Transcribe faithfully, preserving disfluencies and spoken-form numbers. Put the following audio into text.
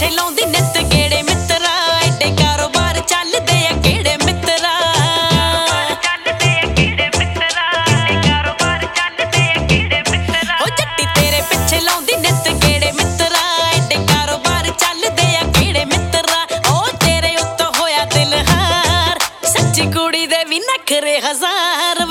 ਪਿੱਛੇ ਲਾਉਂਦੀ ਨਿੱਤ ਗੇੜੇ ਮਿੱਤਰਾ ਐਡੇ ਕਾਰੋਬਾਰ ਚੱਲਦੇ ਆ ਕਿਹੜੇ ਮਿੱਤਰਾ ਉਹ ਜੱਟੀ ਤੇਰੇ ਪਿੱਛੇ ਲਾਉਂਦੀ ਨਿੱਤ ਗੇੜੇ ਮਿੱਤਰਾ ਐਡੇ ਕਾਰੋਬਾਰ ਚੱਲਦੇ ਆ ਕਿਹੜੇ ਮਿੱਤਰਾ ਉਹ ਤੇਰੇ ਉੱਤੋਂ ਹੋਇਆ ਦਿਲ ਹਾਰ ਸੱਚੀ ਕੁੜੀ ਦੇ ਵੀ ਨਖਰੇ ਹਜ਼ਾਰ